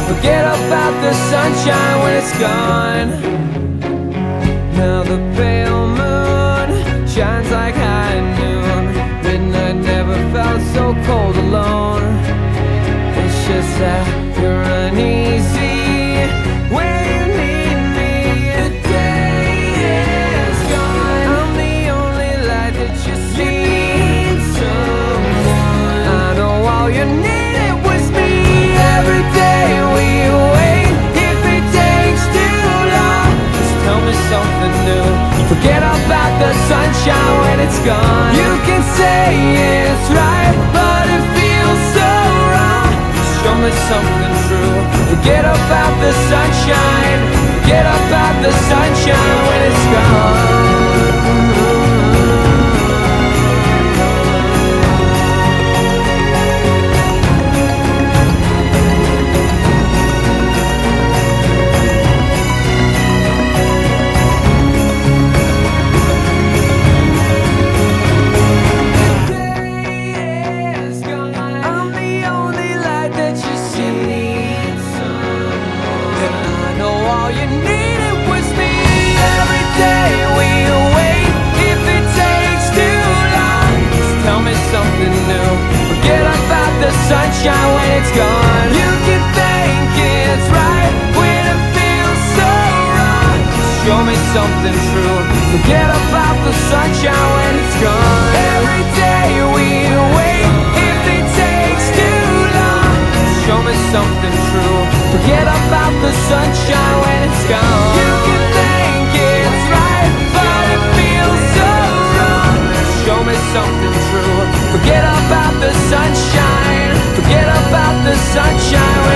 Forget about the sunshine when it's gone. Now the pale moon shines like high noon. Midnight never felt so cold alone. It's just that you're uneasy when you need me. The day is gone. I'm the only light that you see. You need someone. I know all you needed was me. Every day we wait. If it takes too long, just tell me something new. Forget about the sunshine when it's gone. You can say it's right, but it feels so wrong. Show me something true. Forget about the sunshine. Forget about the sunshine when it's gone. All you needed was me. Every day we wait. If it takes too long, just tell me something new. Forget about the sunshine when it's gone. You can think it's right when it feels so wrong. Just show me something true. Forget about the sunshine when it's gone. Every day we wait. If it takes too long, just show me something true. Forget about the sunshine when it's gone. You can think it's right, but it feels so wrong. Show me something true. Forget about the sunshine. Forget about the sunshine.